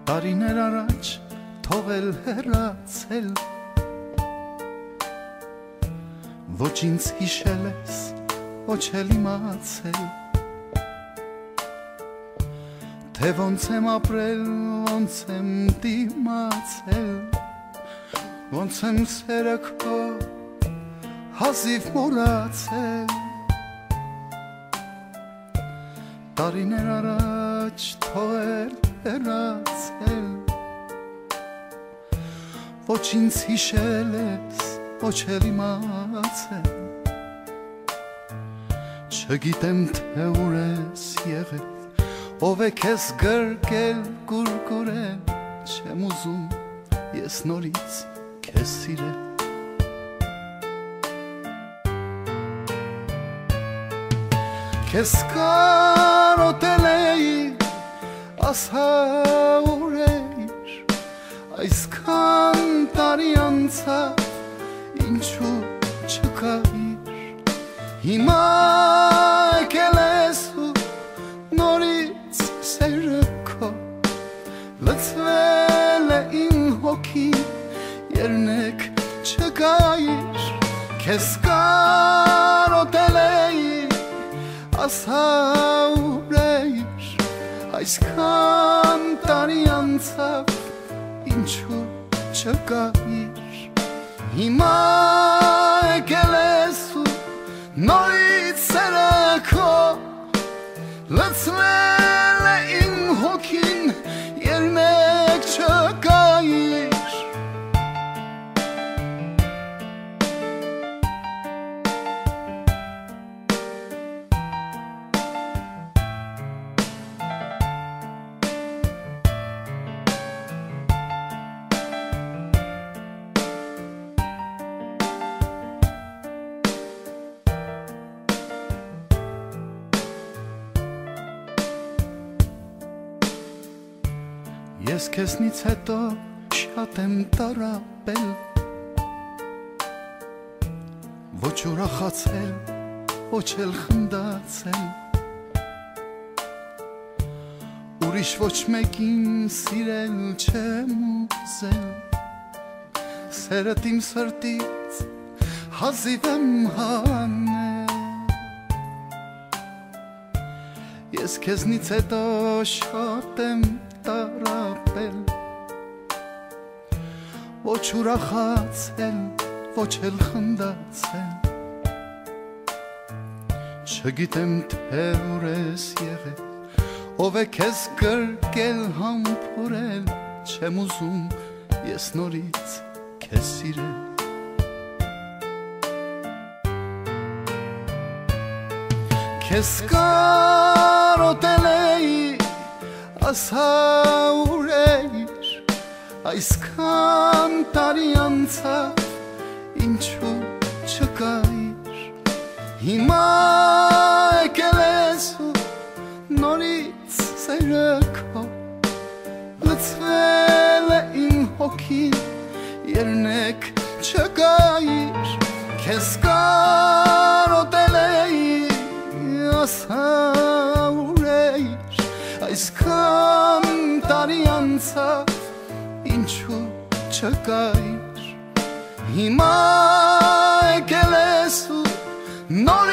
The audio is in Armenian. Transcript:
տարիներ առաջ թողել հեռացել, ոչ ինձ հիշել ես, ոչ էլ իմացել, թե ոնց եմ ապրել, ոնց եմ դիմացել, ոնց եմ սերը քո հազիվ մոռացել, տարիներ առաջ թողել հեռացել, ոչ ինձ հիշել ես, ոչ էլ իմացել, չգիտեմ թե ուր ես եղել, ով է քեզ գրկել, կուրկուրել, չեմ ուզում ես նորից քեզ սիրել, քեզ կարոտել էի, ասա ուր էիր, այսքան տարի անցավ, ինչու չկայիր, հիմա եկել ես ու նորից սերը քո լցվել է իմ հոգին, երնեք չկայիր, քեզ կարոտել էի, ասա ուր էիր, այսքան տարի անցավ, ինչու չկայիր, հիմա եկել ես ու նորից սերը քո լցվել է իմ հոգին, երնեք չկայիր, ես քեզնից հետո շատ եմ տառապել, ոչ ուրախացել, ոչ էլ խնդացել, ուրիշ ոչ մեկին սիրել չեմ ուզել, սերդ իմ սրտից հազիվ եմ հանել, ես քեզնից հետո շատ եմ տարապել, ոչ ուրախացել, ոչ էլ խնդացել, չգիտեմ թե ուր ես եղել, ով է քեզ գրկել, համբուրել, չեմ ուզում ես նորից քեզ սիրել, քեզ կարոտել էի, ասա ուր էիր, այսքան տարի անցավ, ինչու չկայիր, հիմա եկել ես ու նորից սերը քո լցվել է իմ հոգին, երնեք չկայիր, քեզ կարոտել էի, ասա ուր էիր, այսքան տարի անցավ, ինչու չկայիր, հիմա եկել ես ու նորից